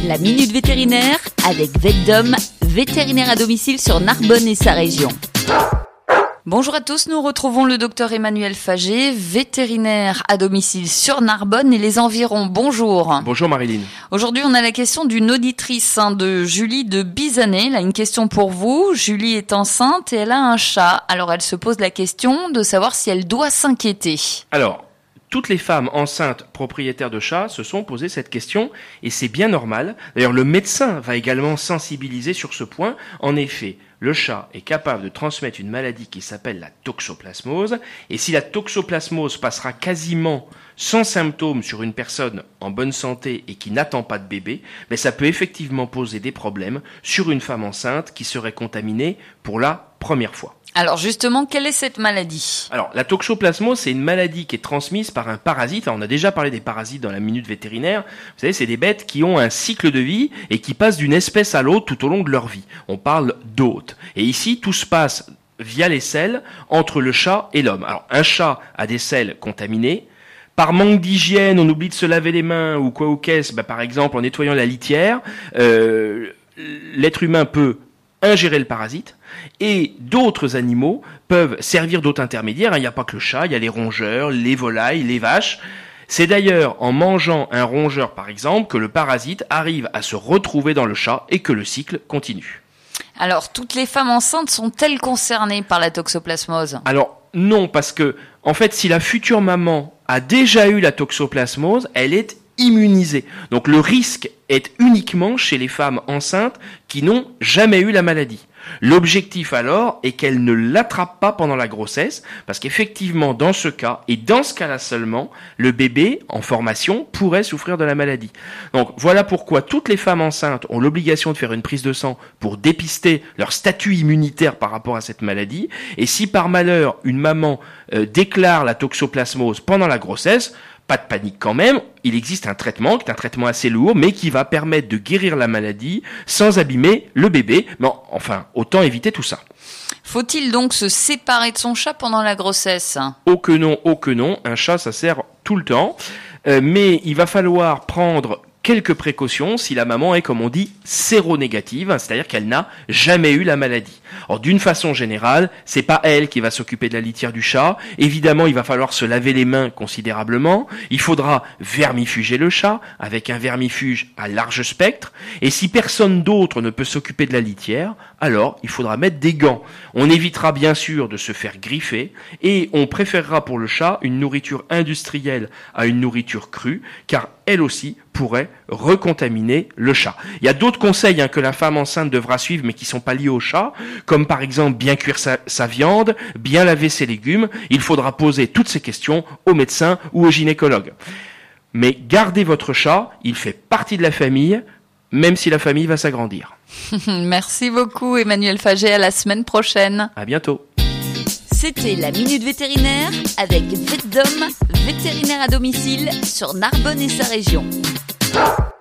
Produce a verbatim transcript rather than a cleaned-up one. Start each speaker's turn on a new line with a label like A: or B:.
A: La Minute Vétérinaire avec VetDom, vétérinaire à domicile sur Narbonne et sa région. Bonjour à tous, nous retrouvons le docteur Emmanuel Faget, vétérinaire à domicile sur Narbonne et les environs. Bonjour.
B: Bonjour Marilyn.
A: Aujourd'hui, on a la question d'une auditrice hein, de Julie de Bizanet. Elle a une question pour vous. Julie est enceinte et elle a un chat. Alors, elle se pose la question de savoir si elle doit s'inquiéter.
B: Alors, toutes les femmes enceintes propriétaires de chats se sont posées cette question et c'est bien normal. D'ailleurs, le médecin va également sensibiliser sur ce point. En effet, le chat est capable de transmettre une maladie qui s'appelle la toxoplasmose. Et si la toxoplasmose passera quasiment sans symptômes sur une personne en bonne santé et qui n'attend pas de bébé, mais ça peut effectivement poser des problèmes sur une femme enceinte qui serait contaminée pour la première fois.
A: Alors justement, quelle est cette maladie ?
B: Alors, la toxoplasmose, c'est une maladie qui est transmise par un parasite. Alors, on a déjà parlé des parasites dans la minute vétérinaire. Vous savez, c'est des bêtes qui ont un cycle de vie et qui passent d'une espèce à l'autre tout au long de leur vie. On parle d'hôtes. Et ici, tout se passe via les selles entre le chat et l'homme. Alors, un chat a des selles contaminées. Par manque d'hygiène, on oublie de se laver les mains ou quoi ou qu'est-ce, bah, par exemple en nettoyant la litière, euh, l'être humain peut ingérer le parasite, et d'autres animaux peuvent servir d'hôtes intermédiaires. Il n'y a pas que le chat, il y a les rongeurs, les volailles, les vaches. C'est d'ailleurs en mangeant un rongeur, par exemple, que le parasite arrive à se retrouver dans le chat et que le cycle continue.
A: Alors, toutes les femmes enceintes sont-elles concernées par la toxoplasmose ?
B: Alors, non, parce que, en fait, si la future maman a déjà eu la toxoplasmose, elle est immunisée. Donc le risque est uniquement chez les femmes enceintes qui n'ont jamais eu la maladie. L'objectif alors est qu'elles ne l'attrapent pas pendant la grossesse, parce qu'effectivement dans ce cas, et dans ce cas-là seulement, le bébé en formation pourrait souffrir de la maladie. Donc voilà pourquoi toutes les femmes enceintes ont l'obligation de faire une prise de sang pour dépister leur statut immunitaire par rapport à cette maladie, et si par malheur une maman euh, déclare la toxoplasmose pendant la grossesse, pas de panique quand même, il existe un traitement qui est un traitement assez lourd, mais qui va permettre de guérir la maladie sans abîmer le bébé. Mais enfin, autant éviter tout ça.
A: Faut-il donc se séparer de son chat pendant la grossesse ?
B: Oh que non, oh que non, un chat ça sert tout le temps, euh, mais il va falloir prendre quelques précautions si la maman est, comme on dit, séronégative, c'est-à-dire qu'elle n'a jamais eu la maladie. Alors, d'une façon générale, c'est pas elle qui va s'occuper de la litière du chat. Évidemment, il va falloir se laver les mains considérablement. Il faudra vermifuger le chat avec un vermifuge à large spectre. Et si personne d'autre ne peut s'occuper de la litière, alors il faudra mettre des gants. On évitera bien sûr de se faire griffer et on préférera pour le chat une nourriture industrielle à une nourriture crue, car elle aussi pourrait recontaminer le chat. Il y a d'autres conseils hein, que la femme enceinte devra suivre mais qui sont pas liés au chat, comme par exemple bien cuire sa, sa viande, bien laver ses légumes. Il faudra poser toutes ces questions au médecin ou au gynécologue. Mais gardez votre chat, il fait partie de la famille, même si la famille va s'agrandir.
A: Merci beaucoup Emmanuel Faget, à la semaine prochaine.
B: À bientôt.
A: C'était la Minute Vétérinaire avec VetDom, vétérinaire à domicile sur Narbonne et sa région.